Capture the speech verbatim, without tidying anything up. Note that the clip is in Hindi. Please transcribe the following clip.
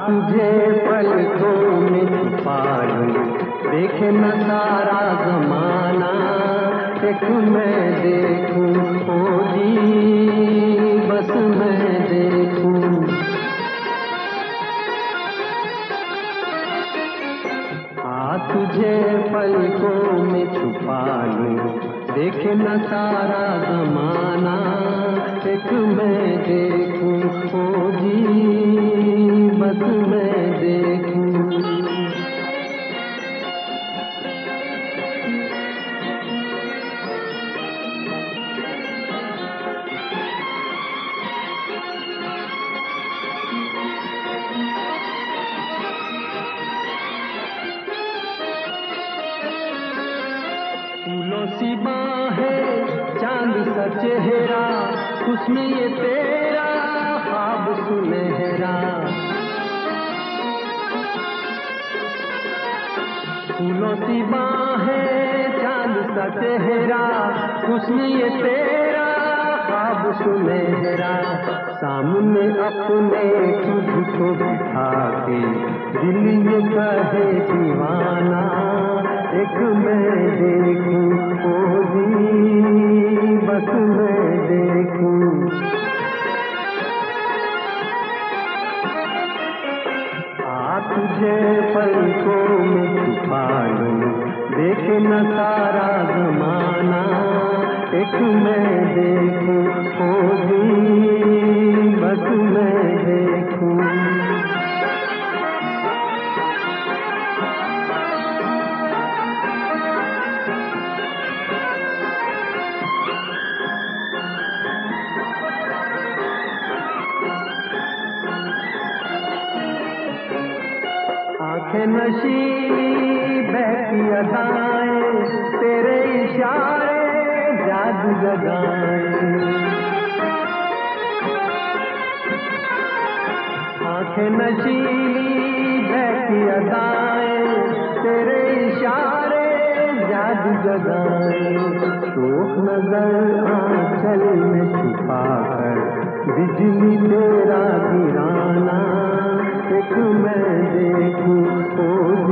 तुझे पलकों में छुपा लूं, देखे न सारा जमाना, एक मैं देखूं ओ जी, बस मैं देखूं। आ तुझे पलकों में छुपा लूं, देखे न सारा जमाना, एक मैं देखूं ओ जी, बस मैं देखूं। फूलों सी बाहें, चांद सा चेहरा, उसमें ये तेरा ख्वाब सुनहरा। फूलों सी बाहें, चांद सा चेहरा, उसमें ये तेरा ख्वाब सुनहरा। सामने अपने तुझको बिठा के दिल ये कहे दीवाना, एक मैं देखूं ओ जी, बस मैं देखूं। आ तुझे पलकों में छुपा लूं, देखे न सारा जमाना, एक मैं देखूं ओ जी, बस मैं देखूं। आँखें नशीली बहकी अदाएं, तेरे इशारे जादू जगाएं। आँखें नशीली बहकी अदाएं, तेरे इशारे जादू जगाएं। शोक नजर आंचल में छुपा कर बिजली तेरा गिराना, एक मैं देखूं ओ